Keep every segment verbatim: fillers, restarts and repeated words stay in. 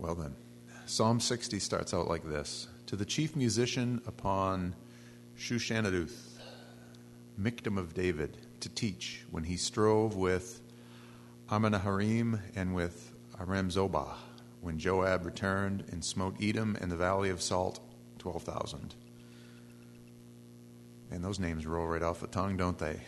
Well then, Psalm sixty starts out like this. To the chief musician upon Shushanaduth, Miktam of David, to teach when he strove with Amanaharim and with Aram-Zobah, when Joab returned and smote Edom and the valley of Salt, twelve thousand. And those names roll right off the tongue, don't they?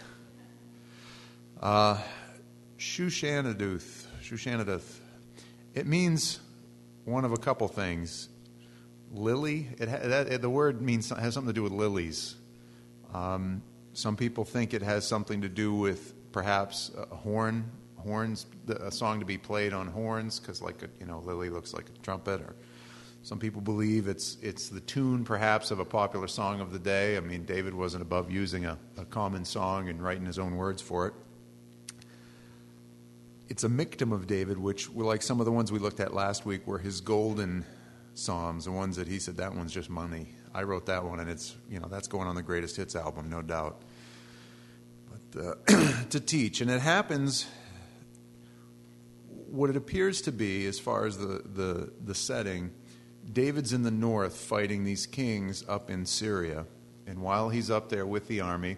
Uh, Shushanaduth, Shushanaduth. It means one of a couple things. Lily, it, that, the word means has something to do with lilies. Um, some people think it has something to do with perhaps a horn, horns, a song to be played on horns, because like a, you know, lily looks like a trumpet. Or some people believe it's it's the tune perhaps of a popular song of the day. I mean, David wasn't above using a, a common song and writing his own words for it. It's a miktam of David, which were like some of the ones we looked at last week, were his golden psalms, the ones that he said, that one's just money. I wrote that one, and it's, you know, that's going on the Greatest Hits album, no doubt. But uh, to teach, and it happens, what it appears to be, as far as the, the, the setting, David's in the north fighting these kings up in Syria, and while he's up there with the army,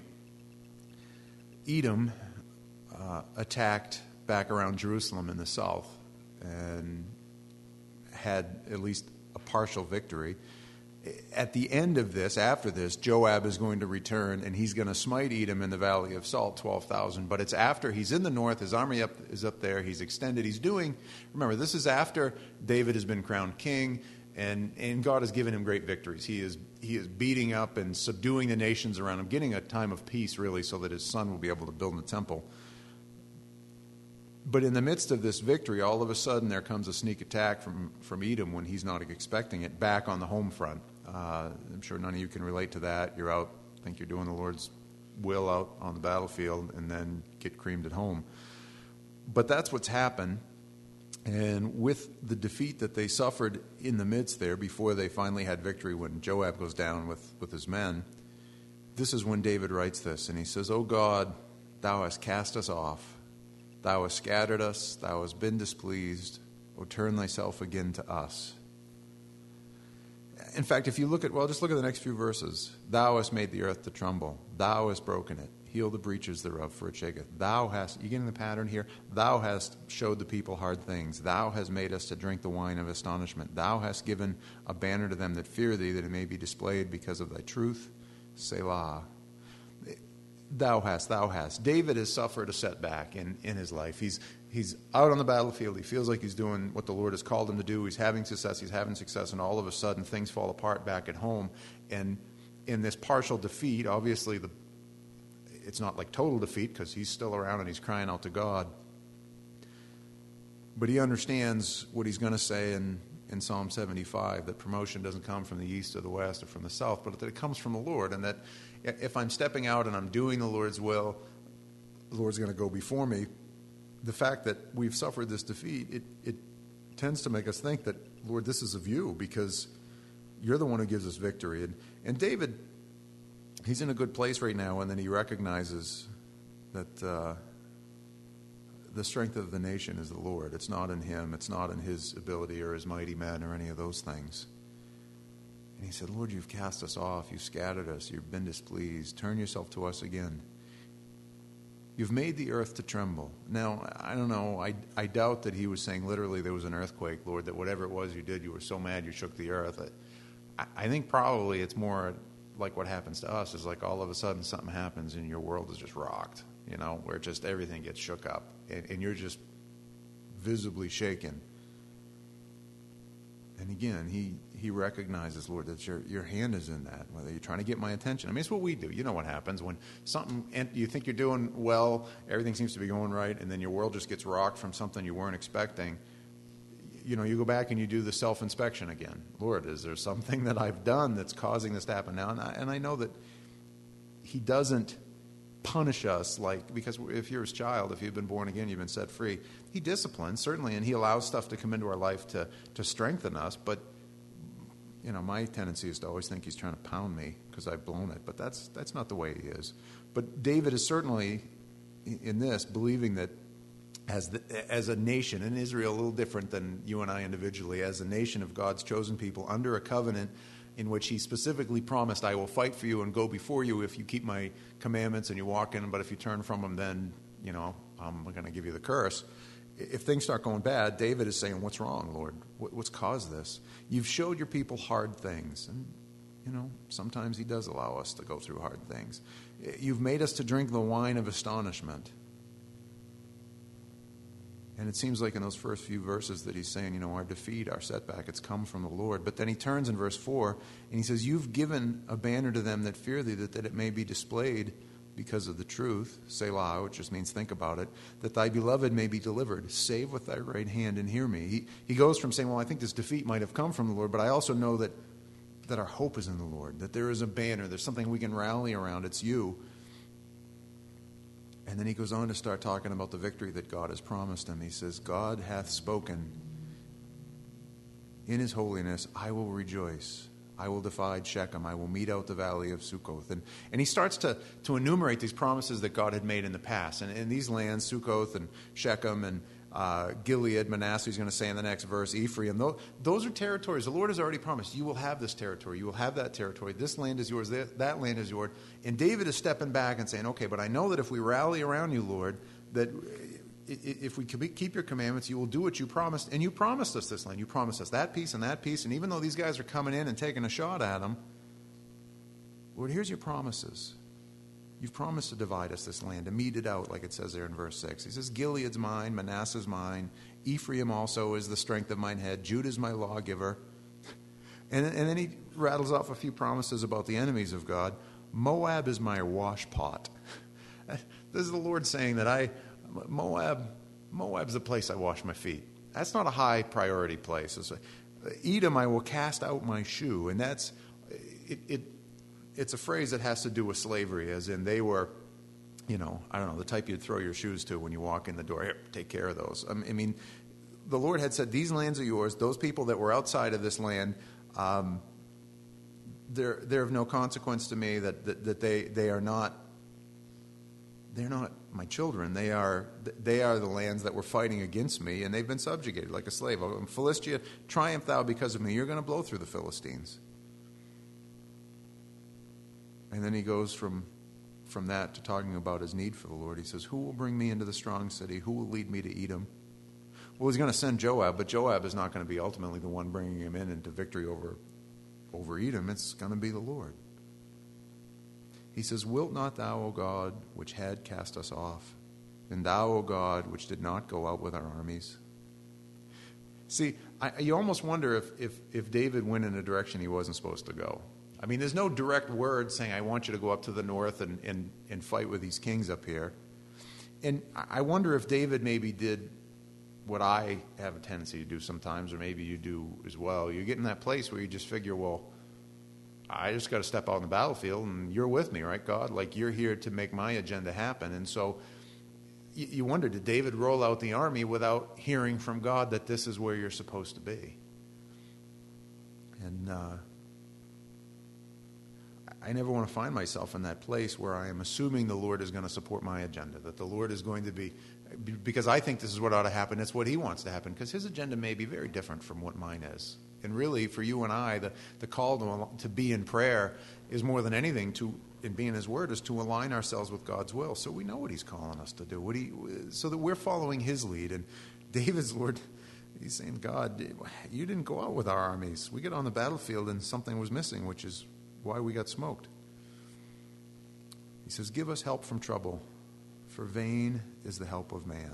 Edom uh, attacked back around Jerusalem in the south and had at least a partial victory. At the end of this, after this, Joab is going to return, and he's going to smite Edom in the Valley of Salt, twelve thousand. But it's after he's in the north, his army up, is up there, he's extended, he's doing, remember, this is after David has been crowned king, and, and God has given him great victories. He is, he is beating up and subduing the nations around him, getting a time of peace, really, so that his son will be able to build the temple. But in the midst of this victory, all of a sudden there comes a sneak attack from, from Edom when he's not expecting it, back on the home front. Uh, I'm sure none of you can relate to that. You're out, think you're doing the Lord's will out on the battlefield, and then get creamed at home. But that's what's happened. And with the defeat that they suffered in the midst there, before they finally had victory, when Joab goes down with, with his men, this is when David writes this, and he says, O God, thou hast cast us off. Thou hast scattered us, thou hast been displeased. O turn thyself again to us. In fact, if you look at, well, just look at the next few verses. Thou hast made the earth to tremble. Thou hast broken it. Heal the breaches thereof, for it shaketh. Thou hast, you getting the pattern here? Thou hast showed the people hard things. Thou hast made us to drink the wine of astonishment. Thou hast given a banner to them that fear thee, that it may be displayed because of thy truth. Selah. Thou hast, thou hast. David has suffered a setback in, in his life. He's he's out on the battlefield. He feels like he's doing what the Lord has called him to do. He's having success. He's having success. And all of a sudden, things fall apart back at home. And in this partial defeat, obviously, the it's not like total defeat, because he's still around and he's crying out to God. But he understands what he's going to say in, in Psalm seventy-five, that promotion doesn't come from the east or the west or from the south, but that it comes from the Lord. And that if I'm stepping out and I'm doing the Lord's will, the Lord's going to go before me. The fact that we've suffered this defeat, it, it tends to make us think that, Lord, this is of you, because you're the one who gives us victory. And, and David, he's in a good place right now, and then he recognizes that uh, the strength of the nation is the Lord. It's not in him. It's not in his ability or his mighty men or any of those things. And he said, Lord, you've cast us off. You've scattered us. You've been displeased. Turn yourself to us again. You've made the earth to tremble. Now, I don't know. I, I doubt that he was saying literally there was an earthquake, Lord, that whatever it was you did, you were so mad you shook the earth. I, I think probably it's more like what happens to us, is like all of a sudden something happens and your world is just rocked, you know, where just everything gets shook up and, and you're just visibly shaken. And again, he, he recognizes, Lord, that your your hand is in that, whether you're trying to get my attention. I mean, it's what we do. You know what happens when something, and you think you're doing well, everything seems to be going right, and then your world just gets rocked from something you weren't expecting. You know, you go back and you do the self-inspection again. Lord, is there something that I've done that's causing this to happen now? And I, and I know that he doesn't punish us, like, because if you're his child, if you've been born again, you've been set free, he disciplines, certainly, and he allows stuff to come into our life to, to strengthen us. But, you know, my tendency is to always think he's trying to pound me because I've blown it. But that's that's not the way he is. But David is certainly, in this, believing that as the, as a nation, and Israel a little different than you and I individually, as a nation of God's chosen people under a covenant in which he specifically promised, I will fight for you and go before you if you keep my commandments and you walk in them, but if you turn from them, then, you know, I'm going to give you the curse. If things start going bad, David is saying, what's wrong, Lord? What's caused this? You've showed your people hard things. And, you know, sometimes he does allow us to go through hard things. You've made us to drink the wine of astonishment. And it seems like in those first few verses that he's saying, you know, our defeat, our setback, it's come from the Lord. But then he turns in verse four and he says, you've given a banner to them that fear thee, that, that it may be displayed because of the truth, Selah, which just means think about it, that thy beloved may be delivered. Save with thy right hand and hear me. He, he goes from saying, well, I think this defeat might have come from the Lord, but I also know that, that our hope is in the Lord, that there is a banner, there's something we can rally around. It's you. And then he goes on to start talking about the victory that God has promised him. He says, God hath spoken. In his holiness, I will rejoice. I will divide Shechem. I will mete out the valley of Sukkoth. And, and he starts to, to enumerate these promises that God had made in the past. And in these lands, Sukkoth and Shechem and uh, Gilead, Manasseh, he's going to say in the next verse, Ephraim, those, those are territories. The Lord has already promised, you will have this territory. You will have that territory. This land is yours. That, that land is yours. And David is stepping back and saying, okay, but I know that if we rally around you, Lord, that if we keep your commandments, you will do what you promised. And you promised us this land. You promised us that piece and that piece. And even though these guys are coming in and taking a shot at them, Lord, here's your promises. You've promised to divide us this land, to mete it out, like it says there in verse six. He says, Gilead's mine, Manasseh's mine, Ephraim also is the strength of mine head, Judah's my lawgiver. And, and then he rattles off a few promises about the enemies of God. Moab is my wash pot. This is the Lord saying that I, Moab, Moab's the place I wash my feet. That's not a high priority place. It's a, Edom, I will cast out my shoe. And that's, it, it It's a phrase that has to do with slavery, as in they were, you know, I don't know, the type you'd throw your shoes to when you walk in the door. Here, take care of those. I mean, the Lord had said, these lands are yours. Those people that were outside of this land, um, they're, they're of no consequence to me, that, that, that they, they are not, they're not my children. They are, they are the lands that were fighting against me, and they've been subjugated like a slave. Philistia, triumph thou because of me. You're going to blow through the Philistines. And then he goes from from that to talking about his need for the Lord. He says, who will bring me into the strong city? Who will lead me to Edom? Well, he's going to send Joab, but Joab is not going to be ultimately the one bringing him in into victory over, over Edom. It's going to be the Lord. He says, wilt not thou, O God, which had cast us off, and thou, O God, which did not go out with our armies? See, I, you almost wonder if, if, if David went in a direction he wasn't supposed to go. I mean, there's no direct word saying, I want you to go up to the north and, and, and fight with these kings up here. And I wonder if David maybe did what I have a tendency to do sometimes, or maybe you do as well. You get in that place where you just figure, well, I just got to step out on the battlefield, and you're with me, right, God? Like, you're here to make my agenda happen. And so you, you wonder, did David roll out the army without hearing from God that this is where you're supposed to be? And uh I never want to find myself in that place where I am assuming the Lord is going to support my agenda, that the Lord is going to be, because I think this is what ought to happen, it's what he wants to happen, because his agenda may be very different from what mine is. And really, for you and I, the, the call to, to be in prayer is more than anything, to in being his word, is to align ourselves with God's will, so we know what he's calling us to do, what he, so that we're following his lead. And David's Lord, he's saying, God, you didn't go out with our armies. We get on the battlefield and something was missing, which is why we got smoked. He says, give us help from trouble, for vain is the help of man.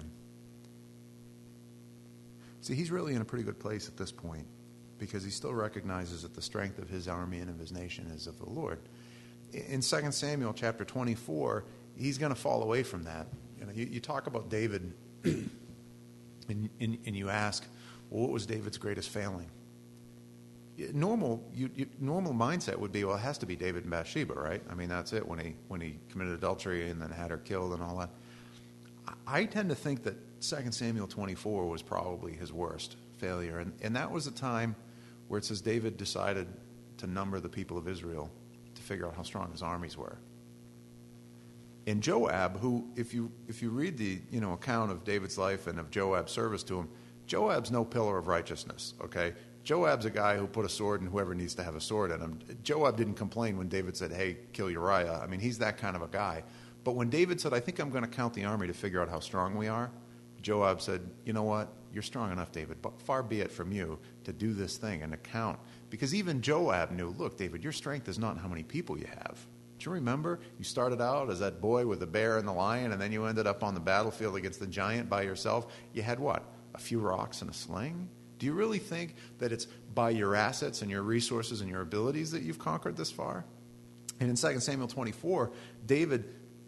See, he's really in a pretty good place at this point, because he still recognizes that the strength of his army and of his nation is of the Lord. In Second Samuel chapter twenty-four, he's going to fall away from that. You know, you, you talk about David, and, and, and you ask, well, what was David's greatest failing? Normal, you, you, normal mindset would be, well, it has to be David and Bathsheba, right? I mean, that's it, when he when he committed adultery and then had her killed and all that. I, I tend to think that Second Samuel twenty-four was probably his worst failure, and, and that was a time where it says David decided to number the people of Israel to figure out how strong his armies were. And Joab, who, if you if you read the you know account of David's life and of Joab's service to him, Joab's no pillar of righteousness, okay? Joab's a guy who put a sword in whoever needs to have a sword in him. Joab didn't complain when David said, hey, kill Uriah. I mean, he's that kind of a guy. But when David said, I think I'm going to count the army to figure out how strong we are, Joab said, you know what? You're strong enough, David, but far be it from you to do this thing and to count. Because even Joab knew, look, David, your strength is not how many people you have. Do you remember? You started out as that boy with the bear and the lion, and then you ended up on the battlefield against the giant by yourself. You had what? A few rocks and a sling? Do you really think that it's by your assets and your resources and your abilities that you've conquered this far? And in Second Samuel twenty-four, David,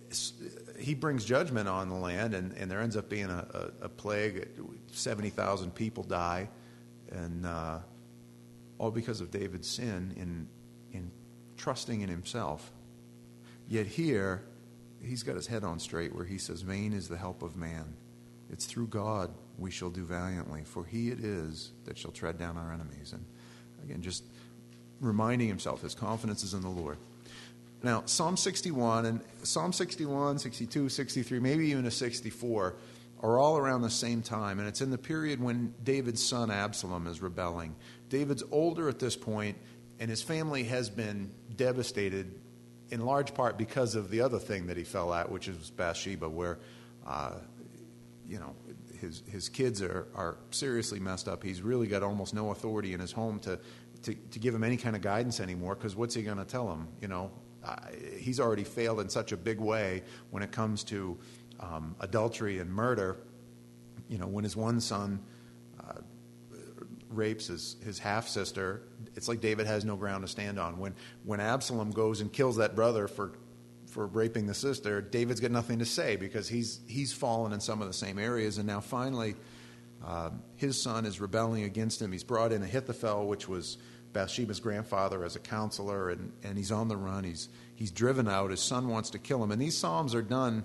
he brings judgment on the land, and, and there ends up being a, a, a plague. seventy thousand people die, and uh, all because of David's sin in in trusting in himself. Yet here, he's got his head on straight where he says, vain is the help of man. It's through God we shall do valiantly, for he it is that shall tread down our enemies. And again, just reminding himself his confidence is in the Lord. Now, Psalm sixty-one, and Psalm sixty-one, sixty-two, sixty-three, maybe even a sixty-four, are all around the same time. And it's in the period when David's son Absalom is rebelling. David's older at this point, and his family has been devastated in large part because of the other thing that he fell at, which is Bathsheba, where, uh, you know, his his kids are, are seriously messed up. He's really got almost no authority in his home to, to, to give him any kind of guidance anymore, because what's he going to tell him? You know, uh, he's already failed in such a big way when it comes to um, adultery and murder. You know, when his one son uh, rapes his, his half-sister, it's like David has no ground to stand on. When when Absalom goes and kills that brother for for raping the sister, David's got nothing to say because he's he's fallen in some of the same areas. And now finally, uh, his son is rebelling against him. He's brought in Ahithophel, which was Bathsheba's grandfather, as a counselor, and, and he's on the run. He's he's driven out. His son wants to kill him. And these psalms are done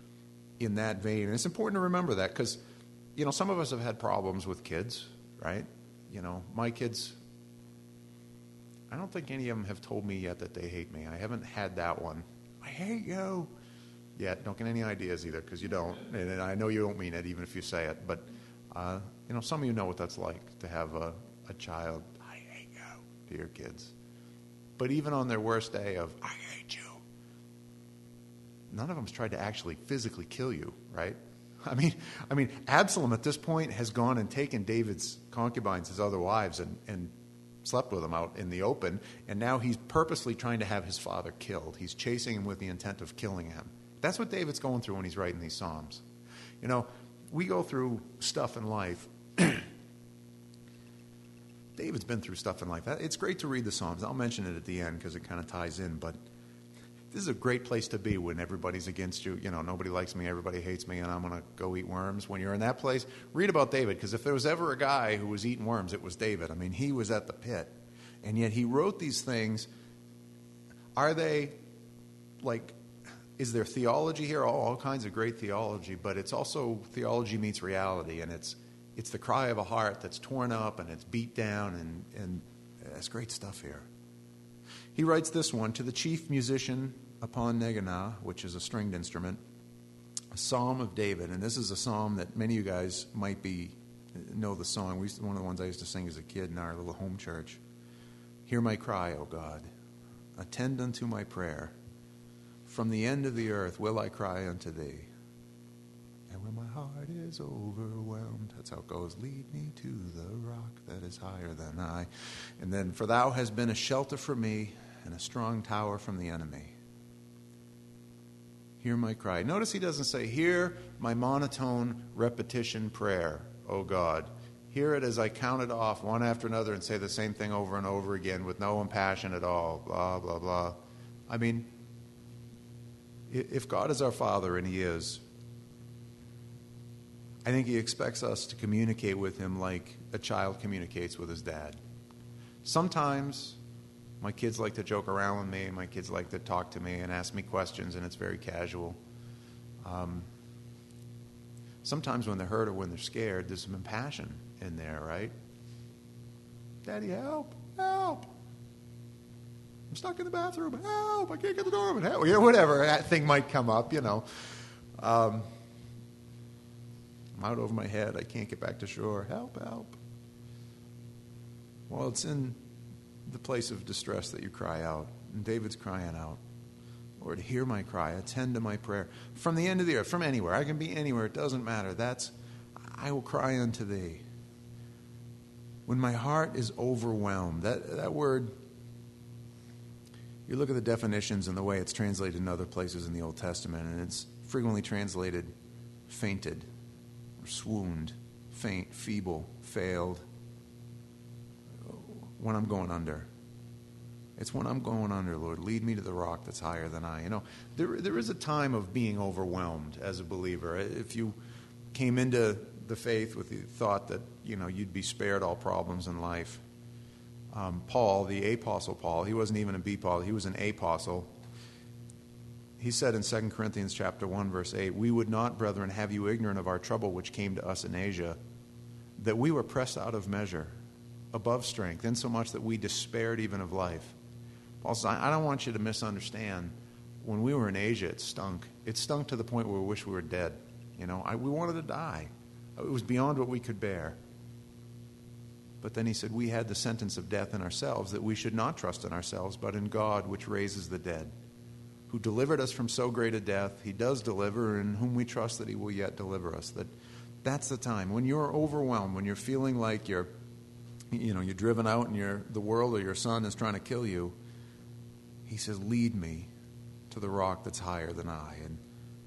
in that vein. And it's important to remember that because, you know, some of us have had problems with kids, right? You know, my kids, I don't think any of them have told me yet that they hate me. I haven't had that one. I hate you. Yeah, don't get any ideas either, because you don't. And, and I know you don't mean it, even if you say it. But, uh, you know, some of you know what that's like to have a, a child, I hate you, to your kids. But even on their worst day of, I hate you, none of them's tried to actually physically kill you, right? I mean, I mean, Absalom at this point has gone and taken David's concubines, his other wives, and, and slept with them out in the open, and now he's purposely trying to have his father killed. He's chasing him with the intent of killing him. That's what David's going through when he's writing these Psalms. You know, we go through stuff in life. David's been through stuff in life. It's great to read the Psalms. I'll mention it at the end because it kind of ties in, but this is a great place to be when everybody's against you. You know, nobody likes me, everybody hates me, and I'm going to go eat worms. When you're in that place, read about David, because if there was ever a guy who was eating worms, it was David. I mean, he was at the pit, and yet he wrote these things. Are they, like, is there theology here? All, all kinds of great theology, but it's also theology meets reality, and it's it's the cry of a heart that's torn up and it's beat down, and, and it's great stuff here. He writes this one, to the chief musician upon Neganah, which is a stringed instrument, a psalm of David. And this is a psalm that many of you guys might be know the song. We used to, one of the ones I used to sing as a kid in our little home church. Hear my cry, O God. Attend unto my prayer. From the end of the earth will I cry unto thee. And when my heart is overwhelmed, that's how it goes, lead me to the rock that is higher than I. And then, for thou hast been a shelter for me and a strong tower from the enemy. Hear my cry. Notice he doesn't say, hear my monotone repetition prayer, O God. Hear it as I count it off one after another and say the same thing over and over again with no impassion at all, blah, blah, blah. I mean, if God is our Father, and he is, I think he expects us to communicate with him like a child communicates with his dad. Sometimes my kids like to joke around with me, my kids like to talk to me and ask me questions, and it's very casual. Um, sometimes when they're hurt or when they're scared, there's some impassion in there, right? Daddy, help, help. I'm stuck in the bathroom. Help! I can't get the door open. Help! You know, whatever that thing might come up. You know, um, I'm out over my head. I can't get back to shore. Help! Help! Well, it's in the place of distress that you cry out, and David's crying out. Lord, hear my cry. Attend to my prayer. From the end of the earth, from anywhere. I can be anywhere. It doesn't matter. That's, I will cry unto thee. When my heart is overwhelmed, that, that word, you look at the definitions and the way it's translated in other places in the Old Testament, and it's frequently translated fainted, or swooned, faint, feeble, failed. When I'm going under. It's when I'm going under, Lord. Lead me to the rock that's higher than I. You know, there there is a time of being overwhelmed as a believer. If you came into the faith with the thought that, you know, you'd be spared all problems in life. Um, Paul, the apostle Paul, he wasn't even a B Paul, he was an apostle. He said in Second Corinthians chapter one, verse eight, we would not, brethren, have you ignorant of our trouble which came to us in Asia, that we were pressed out of measure, above strength, insomuch that we despaired even of life. Paul says, I don't want you to misunderstand. When we were in Asia, it stunk. It stunk to the point where we wish we were dead. You know, I, we wanted to die. It was beyond what we could bear. But then he said, we had the sentence of death in ourselves, that we should not trust in ourselves, but in God, which raises the dead, who delivered us from so great a death. He does deliver, and whom we trust that he will yet deliver us. That that's the time. When you're overwhelmed, when you're feeling like you're, you know, you're driven out and you're, the world or your son is trying to kill you, he says, lead me to the rock that's higher than I. And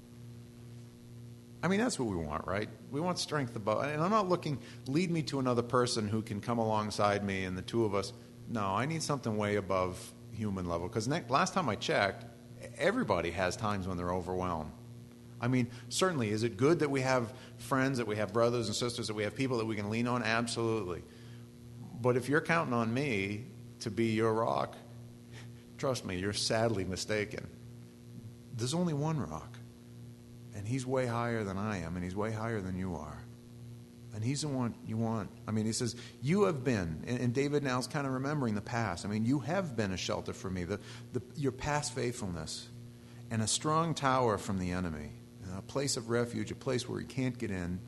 I mean, that's what we want, right? We want strength above. And I'm not looking, lead me to another person who can come alongside me and the two of us. No, I need something way above human level. Because last time I checked, everybody has times when they're overwhelmed. I mean, certainly, is it good that we have friends, that we have brothers and sisters, that we have people that we can lean on? Absolutely. But if you're counting on me to be your rock, trust me, you're sadly mistaken. There's only one rock. And he's way higher than I am, and he's way higher than you are. And he's the one you want. I mean, he says, you have been, and, and David now is kind of remembering the past. I mean, you have been a shelter for me, the, the, your past faithfulness, and a strong tower from the enemy, a place of refuge, a place where he can't get in.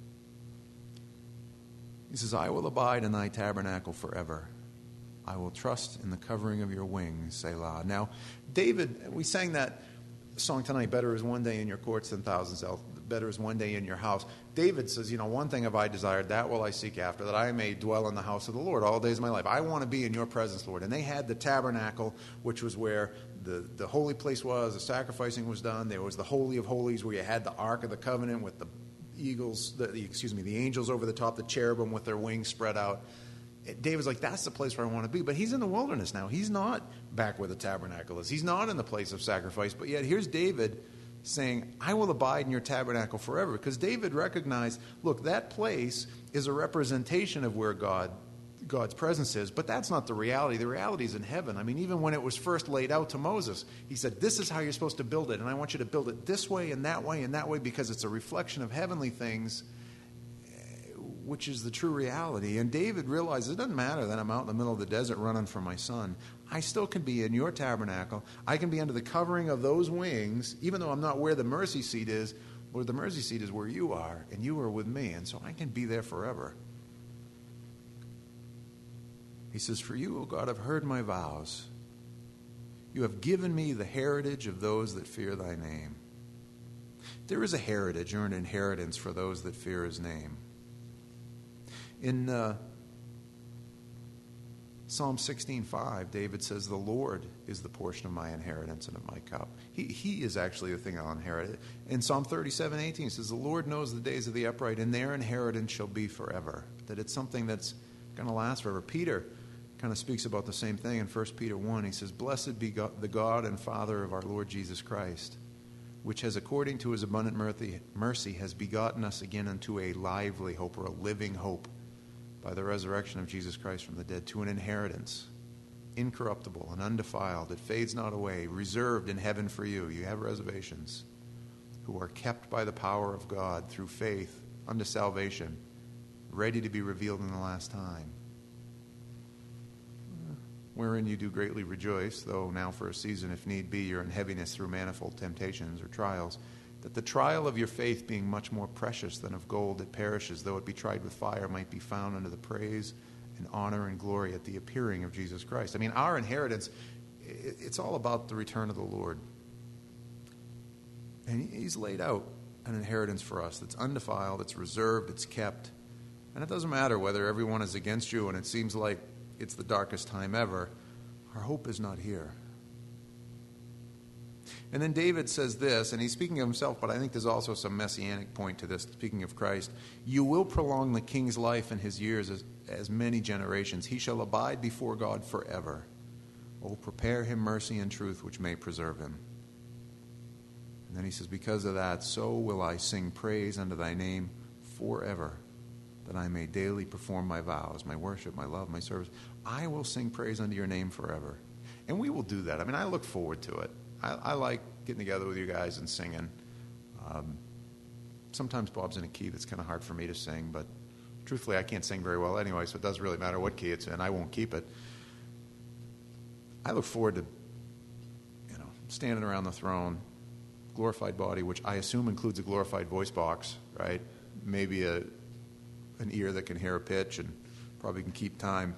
He says, I will abide in thy tabernacle forever. I will trust in the covering of your wings, Selah. Now, David, we sang that song tonight, better is one day in your courts than thousands else. Better is one day in your house. David says, you know, one thing have I desired, that will I seek after, that I may dwell in the house of the Lord all the days of my life. I want to be in your presence, Lord. And they had the tabernacle, which was where the, the holy place was, the sacrificing was done. There was the Holy of Holies, where you had the Ark of the Covenant with the eagles, the, the, excuse me, the angels over the top, the cherubim with their wings spread out. David's like, that's the place where I want to be. But he's in the wilderness now. He's not back where the tabernacle is. He's not in the place of sacrifice. But yet here's David saying, I will abide in your tabernacle forever. Because David recognized, look, that place is a representation of where God, God's presence is. But that's not the reality. The reality is in heaven. I mean, even when it was first laid out to Moses, he said, this is how you're supposed to build it. And I want you to build it this way and that way and that way, because it's a reflection of heavenly things, which is the true reality. And David realizes it doesn't matter that I'm out in the middle of the desert running for my son. I still can be in your tabernacle. I can be under the covering of those wings, even though I'm not where the mercy seat is. Lord, the mercy seat is where you are, and you are with me, and so I can be there forever. He says, for you, O God, have heard my vows. You have given me the heritage of those that fear thy name. There is a heritage or an inheritance for those that fear his name. In uh, Psalm sixteen five, David says, the Lord is the portion of my inheritance and of my cup. He, he is actually the thing I'll inherit. In Psalm thirty-seven eighteen, it says, the Lord knows the days of the upright, and their inheritance shall be forever. That it's something that's going to last forever. Peter kind of speaks about the same thing in First Peter one. He says, blessed be God, the God and Father of our Lord Jesus Christ, which has, according to his abundant mercy, mercy, has begotten us again unto a lively hope, or a living hope, by the resurrection of Jesus Christ from the dead, to an inheritance, incorruptible and undefiled, that fades not away, reserved in heaven for you. You have reservations, who are kept by the power of God through faith unto salvation, ready to be revealed in the last time. wherein you do greatly rejoice, though now for a season, if need be, you're in heaviness through manifold temptations or trials, that the trial of your faith, being much more precious than of gold that perishes, though it be tried with fire, might be found unto the praise and honor and glory at the appearing of Jesus Christ. I mean, our inheritance, it's all about the return of the Lord. And he's laid out an inheritance for us that's undefiled, it's reserved, it's kept. And it doesn't matter whether everyone is against you and it seems like it's the darkest time ever. Our hope is not here. And then David says this, and he's speaking of himself, but I think there's also some messianic point to this, speaking of Christ. You will prolong the king's life and his years as, as many generations. He shall abide before God forever. Oh, prepare him mercy and truth, which may preserve him. And then he says, because of that, so will I sing praise unto thy name forever, that I may daily perform my vows, my worship, my love, my service. I will sing praise unto your name forever. And we will do that. I mean, I look forward to it. I, I like getting together with you guys and singing. Um, sometimes Bob's in a key that's kind of hard for me to sing, but truthfully, I can't sing very well anyway, so it doesn't really matter what key it's in. I won't keep it. I look forward to, you know, standing around the throne, glorified body, which I assume includes a glorified voice box, right? Maybe a an ear that can hear a pitch and probably can keep time,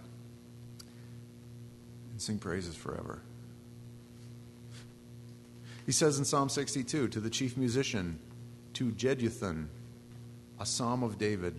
and sing praises forever. He says in Psalm sixty-two, to the chief musician, to Jeduthun, a psalm of David,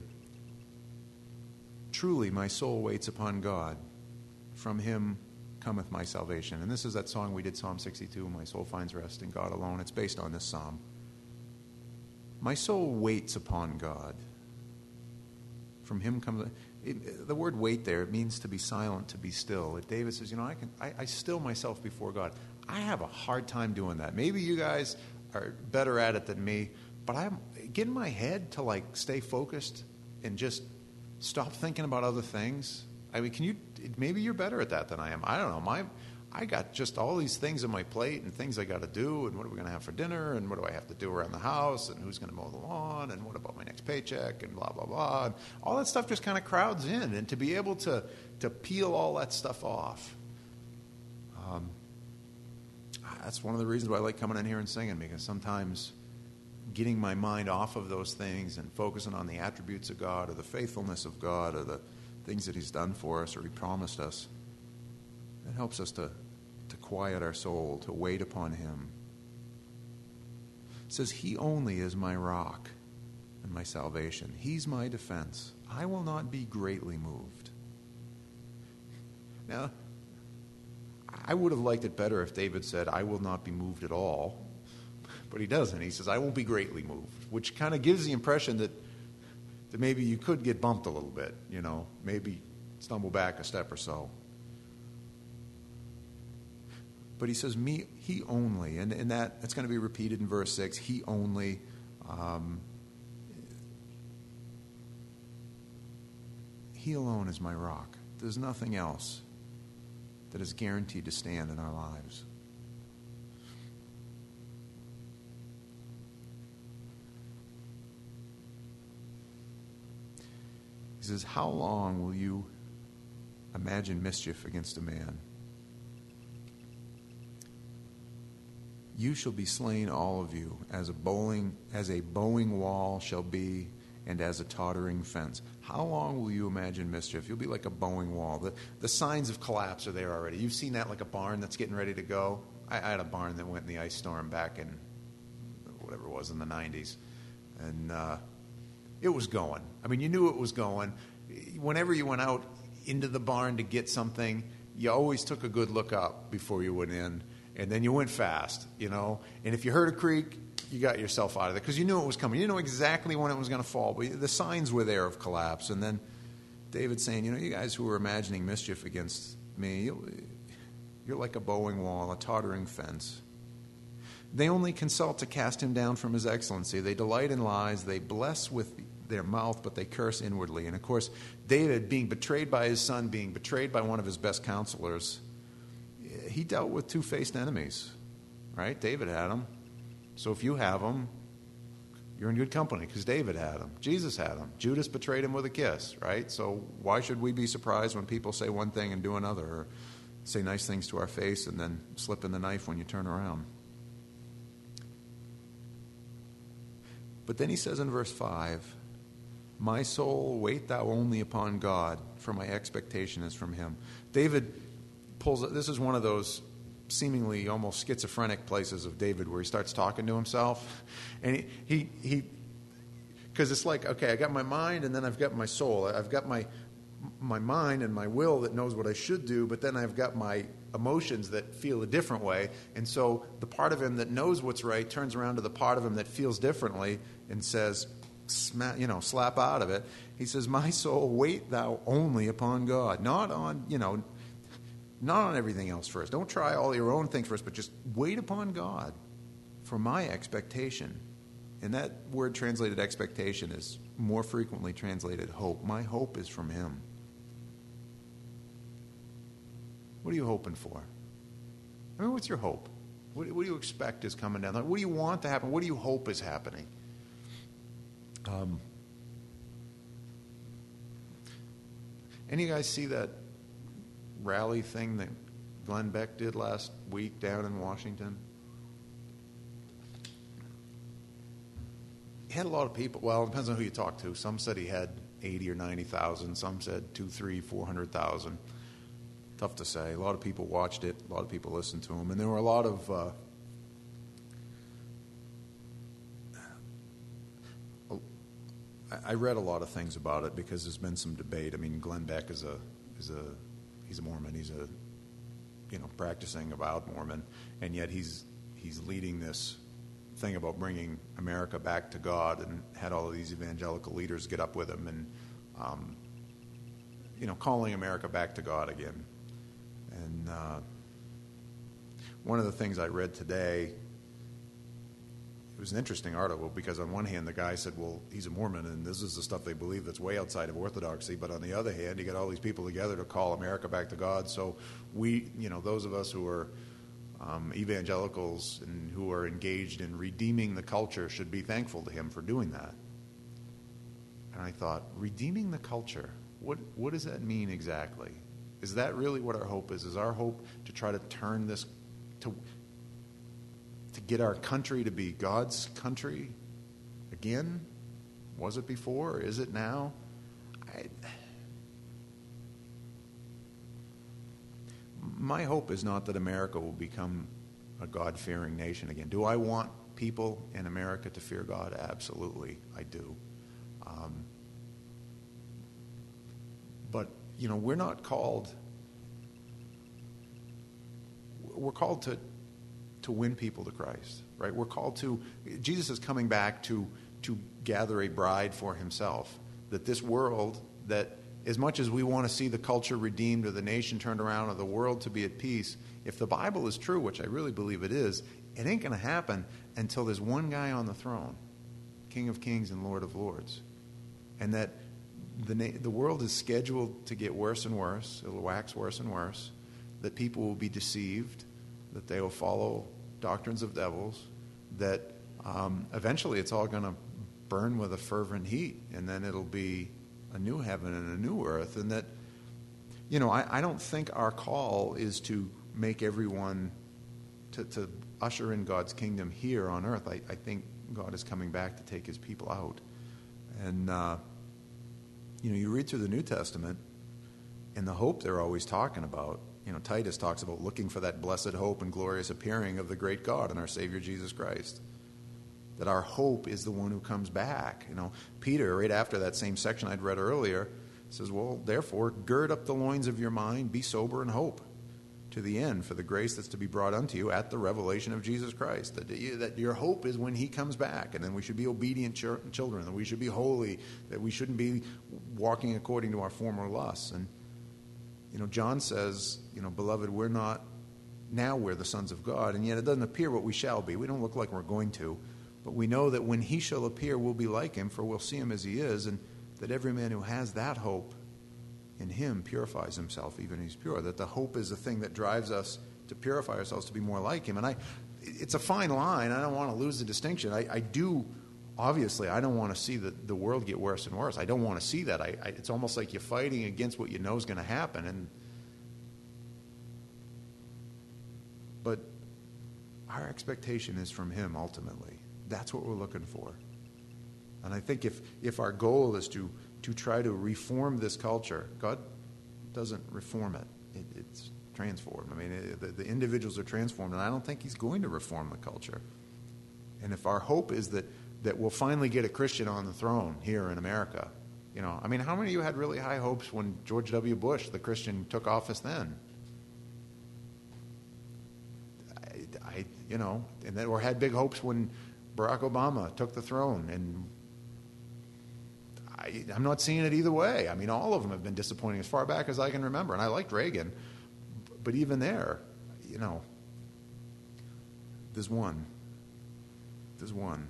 truly my soul waits upon God. From him cometh my salvation. And this is that song we did, Psalm sixty-two, my soul finds rest in God alone. It's based on this psalm. My soul waits upon God. From him comes... It, the word wait there, it means to be silent, to be still. David says, you know, I can I, I still myself before God. I have a hard time doing that. Maybe you guys are better at it than me, but I'm getting my head to like stay focused and just stop thinking about other things. I mean, can you, maybe you're better at that than I am. I don't know. My, I got just all these things on my plate and things I got to do, and what are we going to have for dinner, and what do I have to do around the house, and who's going to mow the lawn, and what about my next paycheck, and blah, blah, blah. And all that stuff just kind of crowds in, and to be able to, to peel all that stuff off, um, that's one of the reasons why I like coming in here and singing, because sometimes getting my mind off of those things and focusing on the attributes of God or the faithfulness of God or the things that he's done for us or he promised us, it helps us to, to quiet our soul, to wait upon him. It says, he only is my rock and my salvation. He's my defense. I will not be greatly moved. Now, I would have liked it better if David said, I will not be moved at all. But he doesn't. He says, I won't be greatly moved, which kind of gives the impression that, that maybe you could get bumped a little bit, you know, maybe stumble back a step or so. But he says, me, he only, and, and that that's going to be repeated in verse six, he only, um, he alone is my rock. There's nothing else that is guaranteed to stand in our lives. He says, how long will you imagine mischief against a man? You shall be slain, all of you, as a bowling, as a bowing wall shall be, and as a tottering fence. How long will you imagine mischief? You'll be like a bowing wall. The, the signs of collapse are there already. You've seen that like a barn that's getting ready to go. I, I had a barn that went in the ice storm back in whatever it was in the nineties. And uh, it was going. I mean, you knew it was going. Whenever you went out into the barn to get something, you always took a good look up before you went in. And then you went fast, you know. And if you heard a creak, you got yourself out of there because you knew it was coming. You didn't know exactly when it was going to fall, but the signs were there of collapse. And then David's saying, you know, you guys who are imagining mischief against me, you're like a bowing wall, a tottering fence. They only consult to cast him down from his excellency. They delight in lies. They bless with their mouth, but they curse inwardly. And, of course, David, being betrayed by his son, being betrayed by one of his best counselors, he dealt with two-faced enemies, right? David had them. So if you have them, you're in good company because David had them. Jesus had them. Judas betrayed him with a kiss, right? So why should we be surprised when people say one thing and do another? Or say nice things to our face and then slip in the knife when you turn around. But then he says in verse five, my soul, wait thou only upon God, for my expectation is from him. David pulls, this is one of those seemingly almost schizophrenic places of David where he starts talking to himself. And he, he, he because it's like, okay, I got my mind and then I've got my soul. I've got my my mind and my will that knows what I should do, but then I've got my emotions that feel a different way. And so the part of him that knows what's right turns around to the part of him that feels differently and says, sma- you know, slap out of it. He says, my soul, wait thou only upon God. Not on, you know, not on everything else first. Don't try all your own things first, but just wait upon God for my expectation. And that word translated expectation is more frequently translated hope. My hope is from him. What are you hoping for? I mean, what's your hope? What, what do you expect is coming down? What do you want to happen? What do you hope is happening? Um, any of you guys see that rally thing that Glenn Beck did last week down in Washington? He had a lot of people. Well, it depends on who you talk to. Some said he had eighty or ninety thousand. Some said two, three, four hundred thousand. Tough to say. A lot of people watched it. A lot of people listened to him, and there were a lot of. Uh, I read a lot of things about it because there's been some debate. I mean, Glenn Beck is a is a he's a Mormon. He's a you know practicing avowed Mormon, and yet he's he's leading this thing about bringing America back to God, and had all of these evangelical leaders get up with him and um, you know calling America back to God again. And uh, one of the things I read today, it was an interesting article because on one hand the guy said, well, he's a Mormon and this is the stuff they believe that's way outside of orthodoxy, but on the other hand, you got all these people together to call America back to God. So we, you know, those of us who are um, evangelicals and who are engaged in redeeming the culture should be thankful to him for doing that. And I thought, redeeming the culture, what what does that mean exactly? Is that really what our hope is? Is our hope to try to turn this, to to get our country to be God's country again? Was it before? Is it now? I, my hope is not that America will become a God-fearing nation again. Do I want people in America to fear God? Absolutely, I do. Um, but, you know, we're not called, we're called to to win people to Christ, right? We're called to, Jesus is coming back to to gather a bride for himself. That this world, that as much as we want to see the culture redeemed or the nation turned around or the world to be at peace, if the Bible is true, which I really believe it is, it ain't going to happen until there's one guy on the throne, King of Kings and Lord of Lords. And that the na- the world is scheduled to get worse and worse. It'll wax worse and worse. That people will be deceived, that they will follow doctrines of devils, that um, eventually it's all going to burn with a fervent heat, and then it'll be a new heaven and a new earth. And that, you know, I, I don't think our call is to make everyone, to, to usher in God's kingdom here on earth. I, I think God is coming back to take his people out. And, uh, you know, you read through the New Testament, and the hope they're always talking about, you know, Titus talks about looking for that blessed hope and glorious appearing of the great God and our Savior Jesus Christ. That our hope is the one who comes back. You know, Peter, right after that same section I'd read earlier, says, well, therefore, gird up the loins of your mind, be sober and hope to the end for the grace that's to be brought unto you at the revelation of Jesus Christ. That, you, that your hope is when he comes back, and then we should be obedient ch- children, that we should be holy, that we shouldn't be walking according to our former lusts. And you know, John says, you know, beloved, we're not, now we're the sons of God, and yet it doesn't appear what we shall be. We don't look like we're going to, but we know that when he shall appear, we'll be like him, for we'll see him as he is, and that every man who has that hope in him purifies himself, even as he's pure. That the hope is the thing that drives us to purify ourselves, to be more like him. And I, it's a fine line. I don't want to lose the distinction. I, I do, obviously, I don't want to see the, the world get worse and worse. I don't want to see that. I, I, it's almost like you're fighting against what you know is going to happen. And but our expectation is from him ultimately. That's what we're looking for. And I think if, if our goal is to, to try to reform this culture, God doesn't reform it. it it's transformed. I mean, it, the, the individuals are transformed, and I don't think he's going to reform the culture. And if our hope is that, that we'll finally get a Christian on the throne here in America, you know, I mean, how many of you had really high hopes when George W. Bush, the Christian, took office then? I, I you know, and then, or had big hopes when Barack Obama took the throne, and I, I'm not seeing it either way. I mean, all of them have been disappointing as far back as I can remember, and I liked Reagan, but even there, you know, there's one. There's one.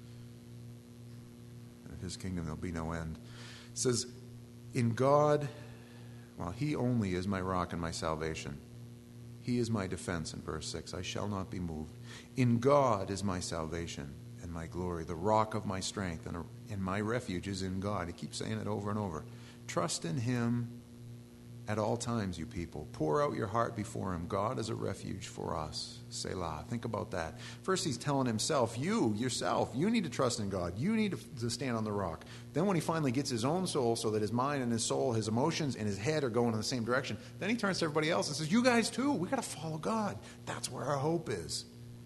And of his kingdom there'll be no end. It says, in God, well, he only is my rock and my salvation. He is my defense, in verse six. I shall not be moved. In God is my salvation and my glory, the rock of my strength, and, and my refuge is in God. He keeps saying it over and over. Trust in him at all times, you people. Pour out your heart before him. God is a refuge for us. Selah. Think about that. First, he's telling himself, you, yourself, you need to trust in God. You need to, to stand on the rock. Then when he finally gets his own soul so that his mind and his soul, his emotions and his head are going in the same direction, then he turns to everybody else and says, you guys too, we got to follow God. That's where our hope is.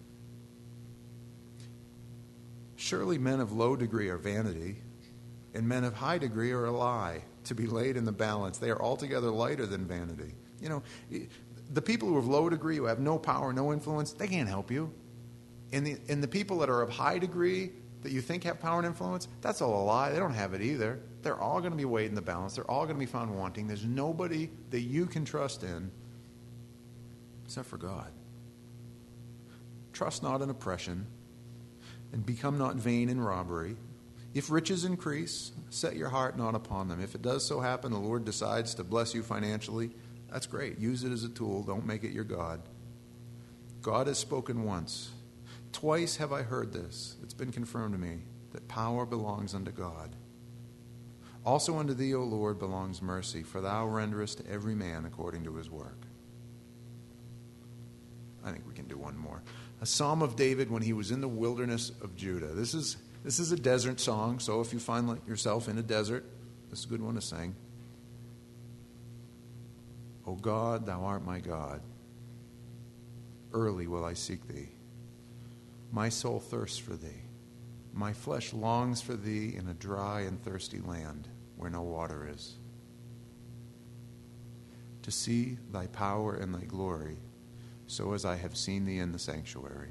Surely men of low degree are vanity, and men of high degree are a lie, to be laid in the balance. They are altogether lighter than vanity. You know, the people who are of low degree, who have no power, no influence, they can't help you. And the, and the people that are of high degree, that you think have power and influence, that's all a lie. They don't have it either. They're all going to be weighed in the balance. They're all going to be found wanting. There's nobody that you can trust in except for God. Trust not in oppression, and become not vain in robbery. If riches increase, set your heart not upon them. If it does so happen, the Lord decides to bless you financially, that's great. Use it as a tool. Don't make it your God. God has spoken once. Twice have I heard this. It's been confirmed to me that power belongs unto God. Also unto thee, O Lord, belongs mercy, for thou renderest to every man according to his work. I think we can do one more. A psalm of David when he was in the wilderness of Judah. This is This is a desert song, so if you find yourself in a desert, this is a good one to sing. O God, thou art my God. Early will I seek thee. My soul thirsts for thee. My flesh longs for thee in a dry and thirsty land where no water is, to see thy power and thy glory, so as I have seen thee in the sanctuary.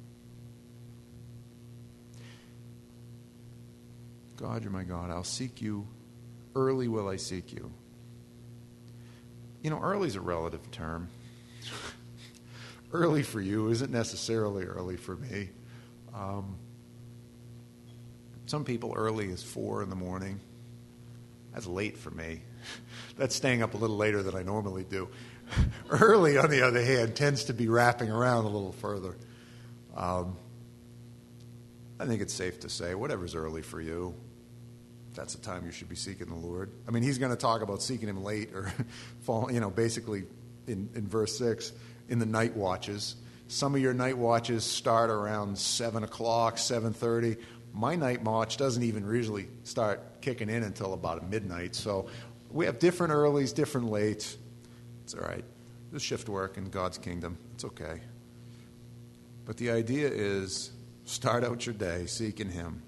God, you're my God. I'll seek you. Early will I seek you. You know, early is a relative term. Early for you isn't necessarily early for me. Um, some people, early is four in the morning. That's late for me. That's staying up a little later than I normally do. Early, on the other hand, tends to be wrapping around a little further. Um, I think it's safe to say, whatever's early for you, that's the time you should be seeking the Lord. I mean, he's going to talk about seeking him late or, fall, you know, basically in, in verse six, in the night watches. Some of your night watches start around seven o'clock, seven thirty. My night watch doesn't even usually start kicking in until about midnight. So we have different earlies, different lates. It's all right. There's shift work in God's kingdom. It's okay. But the idea is start out your day seeking him.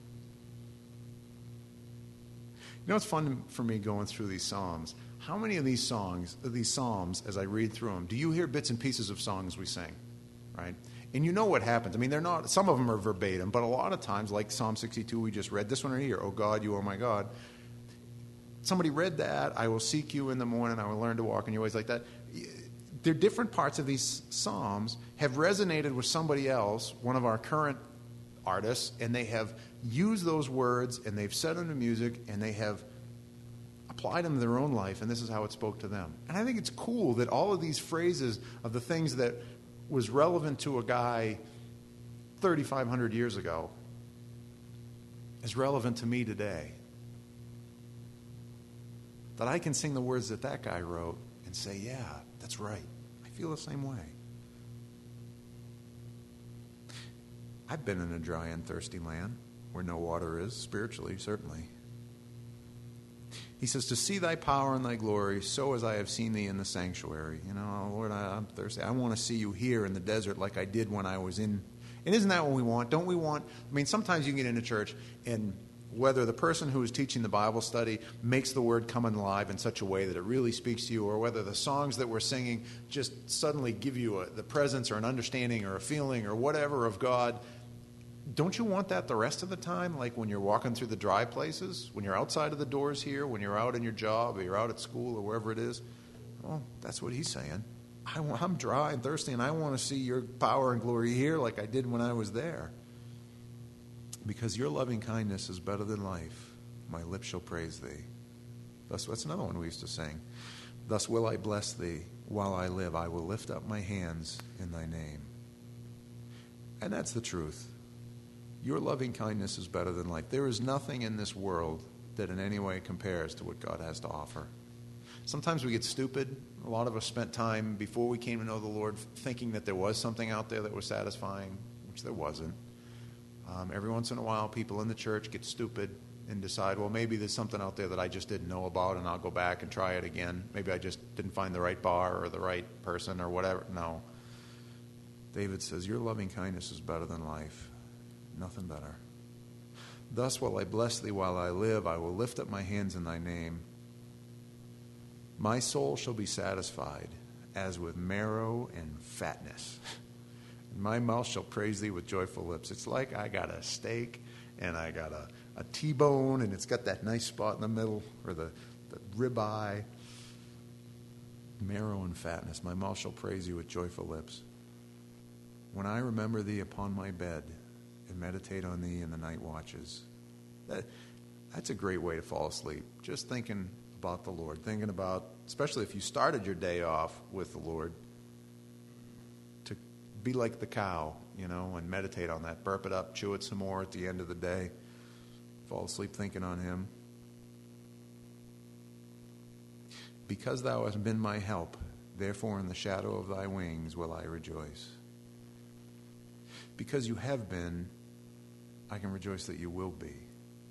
You know what's fun for me going through these Psalms? How many of these songs, these Psalms, as I read through them, do you hear bits and pieces of songs we sing, right? And you know what happens. I mean, they're not. Some of them are verbatim, but a lot of times, like Psalm sixty-two we just read, this one right here, "O God, you are my God." Somebody read that. "I will seek you in the morning. I will learn to walk in your ways," like that. There are different parts of these Psalms have resonated with somebody else, one of our current artists, and they have used those words and they've set them to music and they have applied them to their own life, and this is how it spoke to them. And I think it's cool that all of these phrases of the things that was relevant to a guy thirty-five hundred years ago is relevant to me today. That I can sing the words that that guy wrote and say, yeah, that's right. I feel the same way. I've been in a dry and thirsty land where no water is, spiritually, certainly. He says, to see thy power and thy glory, so as I have seen thee in the sanctuary. You know, Lord, I, I'm thirsty. I want to see you here in the desert like I did when I was in. And isn't that what we want? Don't we want? I mean, sometimes you can get into church, and whether the person who is teaching the Bible study makes the word come alive in such a way that it really speaks to you, or whether the songs that we're singing just suddenly give you a, the presence or an understanding or a feeling or whatever of God. Don't you want that the rest of the time? Like when you're walking through the dry places, when you're outside of the doors here, when you're out in your job, or you're out at school, or wherever it is? Well, that's what he's saying. I want, I'm dry and thirsty, and I want to see your power and glory here like I did when I was there. Because your loving kindness is better than life. My lips shall praise thee. Thus, that's another one we used to sing. Thus will I bless thee while I live. I will lift up my hands in thy name. And that's the truth. Your loving kindness is better than life. There is nothing in this world that in any way compares to what God has to offer. Sometimes we get stupid. A lot of us spent time before we came to know the Lord thinking that there was something out there that was satisfying, which there wasn't. Um, every once in a while, people in the church get stupid and decide, well, maybe there's something out there that I just didn't know about, and I'll go back and try it again. Maybe I just didn't find the right bar or the right person or whatever. No. David says, your loving kindness is better than life. Nothing better. Thus will I bless thee while I live. I will lift up my hands in thy name. My soul shall be satisfied as with marrow and fatness. And my mouth shall praise thee with joyful lips. It's like I got a steak and I got a, a T-bone, and it's got that nice spot in the middle, or the, the ribeye. Marrow and fatness. My mouth shall praise you with joyful lips. When I remember thee upon my bed and meditate on thee in the night watches. That, that's a great way to fall asleep. Just thinking about the Lord. Thinking about, especially if you started your day off with the Lord, to be like the cow, you know, and meditate on that. Burp it up, chew it some more at the end of the day. Fall asleep thinking on him. Because thou hast been my help, therefore in the shadow of thy wings will I rejoice. Because you have been, I can rejoice that you will be.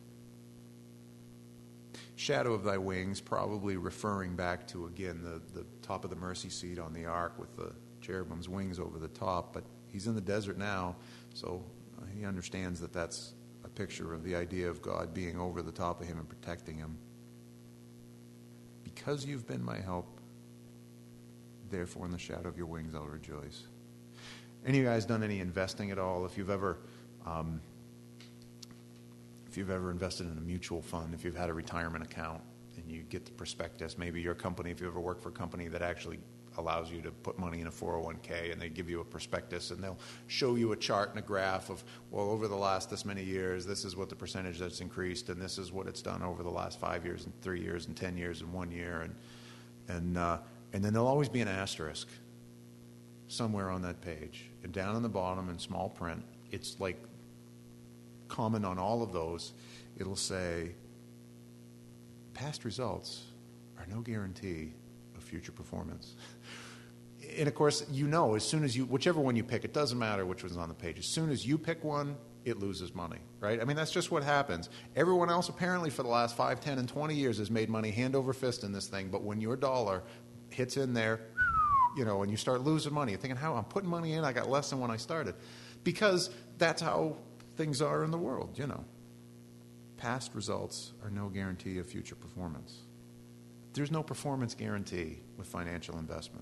Shadow of thy wings, probably referring back to, again, the, the top of the mercy seat on the ark with the cherubim's wings over the top. But he's in the desert now, so he understands that that's a picture of the idea of God being over the top of him and protecting him. Because you've been my help, therefore in the shadow of your wings I'll rejoice. Any of you guys done any investing at all? If you've ever... Um, If you've ever invested in a mutual fund, if you've had a retirement account and you get the prospectus, maybe your company, if you ever work for a company that actually allows you to put money in a four oh one k, and they give you a prospectus and they'll show you a chart and a graph of, well, over the last this many years, this is what the percentage that's increased, and this is what it's done over the last five years and three years and ten years and one year. And and uh, and then there'll always be an asterisk somewhere on that page. And down on the bottom in small print, it's like common on all of those, it'll say, past results are no guarantee of future performance. And of course, you know, as soon as you, whichever one you pick, it doesn't matter which one's on the page. As soon as you pick one, it loses money, right? I mean, that's just what happens. Everyone else apparently for the last five, ten, and twenty years has made money hand over fist in this thing, but when your dollar hits in there, you know, and you start losing money, you're thinking, how I'm putting money in, I got less than when I started. Because that's how things are in the world, you know. Past results are no guarantee of future performance. There's no performance guarantee with financial investment.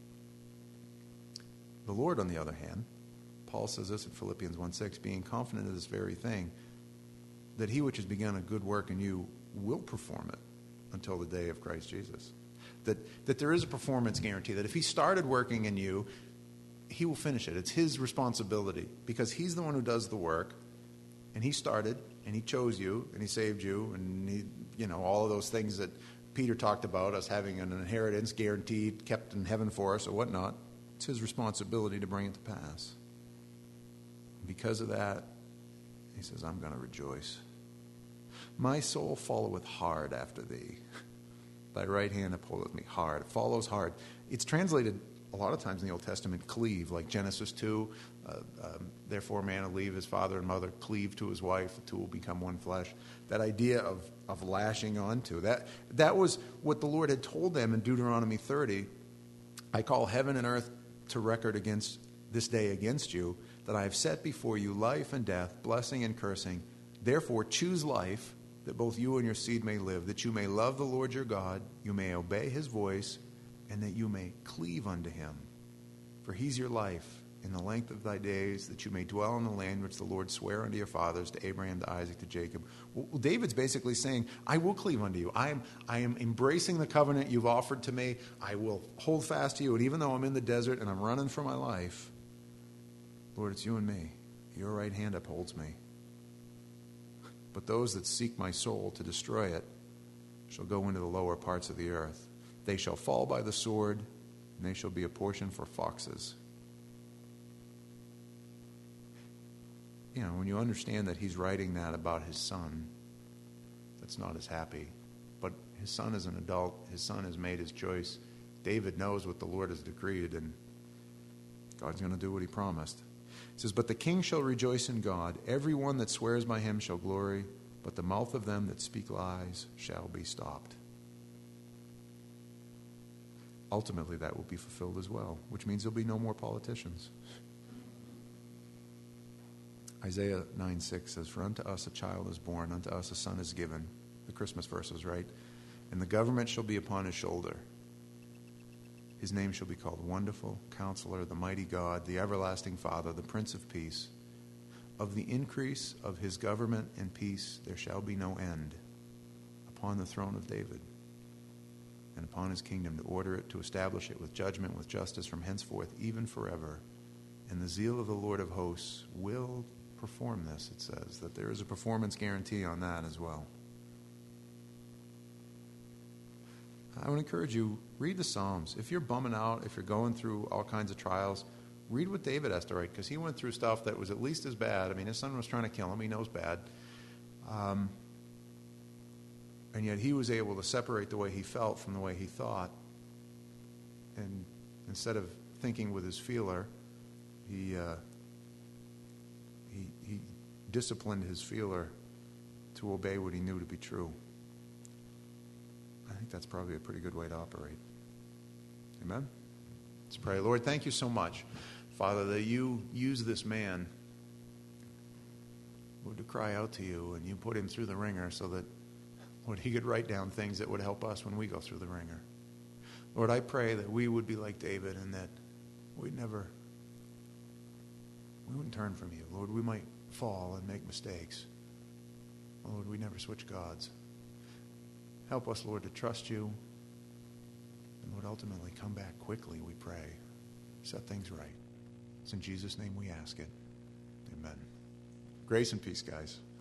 The Lord, on the other hand, Paul says this in Philippians one six, being confident of this very thing, that he which has begun a good work in you will perform it until the day of Christ Jesus. That, that there is a performance guarantee, that if he started working in you, he will finish it. It's his responsibility because he's the one who does the work, and he started, and he chose you, and he saved you, and he, you know, all of those things that Peter talked about, us having an inheritance guaranteed, kept in heaven for us or whatnot. It's his responsibility to bring it to pass. Because of that, he says, I'm going to rejoice. My soul followeth hard after thee. Thy right hand upholdeth me hard. It follows hard. It's translated a lot of times in the Old Testament, cleave, like Genesis two, uh, um, therefore man will leave his father and mother, cleave to his wife, the two will become one flesh. That idea of, of lashing onto, that, that was what the Lord had told them in Deuteronomy thirty. I call heaven and earth to record against this day against you, that I have set before you life and death, blessing and cursing. Therefore choose life, that both you and your seed may live, that you may love the Lord your God, you may obey his voice, and that you may cleave unto him. For he's your life in the length of thy days, that you may dwell in the land which the Lord sware unto your fathers, to Abraham, to Isaac, to Jacob. Well, David's basically saying, I will cleave unto you. I am, I am embracing the covenant you've offered to me. I will hold fast to you. And even though I'm in the desert and I'm running for my life, Lord, it's you and me. Your right hand upholds me. But those that seek my soul to destroy it shall go into the lower parts of the earth. They shall fall by the sword, and they shall be a portion for foxes. You know, when you understand that he's writing that about his son, that's not as happy. But his son is an adult. His son has made his choice. David knows what the Lord has decreed, and God's going to do what he promised. It says, but the king shall rejoice in God. Every one that swears by him shall glory, but the mouth of them that speak lies shall be stopped. Ultimately, that will be fulfilled as well, which means there'll be no more politicians. Isaiah nine six says, for unto us a child is born, unto us a son is given. The Christmas verses, right? And the government shall be upon his shoulder. His name shall be called Wonderful, Counselor, the Mighty God, the Everlasting Father, the Prince of Peace. Of the increase of his government and peace there shall be no end, upon the throne of David and upon his kingdom, to order it, to establish it with judgment, with justice from henceforth, even forever. And the zeal of the Lord of hosts will perform this, it says, that there is a performance guarantee on that as well. I would encourage you, read the Psalms. If you're bumming out, if you're going through all kinds of trials, read what David has to write, because he went through stuff that was at least as bad. I mean, his son was trying to kill him. He knows bad. Um, and yet he was able to separate the way he felt from the way he thought. And instead of thinking with his feeler, he, uh, he, he disciplined his feeler to obey what he knew to be true. I think that's probably a pretty good way to operate. Amen? Let's pray. Lord, thank you so much, Father, that you use this man, Lord, to cry out to you, and you put him through the ringer so that, Lord, he could write down things that would help us when we go through the ringer. Lord, I pray that we would be like David and that we'd never, we wouldn't turn from you. Lord, we might fall and make mistakes. Lord, we never switch gods. Help us, Lord, to trust you. And Lord, ultimately come back quickly, we pray. Set things right. It's in Jesus' name we ask it. Amen. Grace and peace, guys.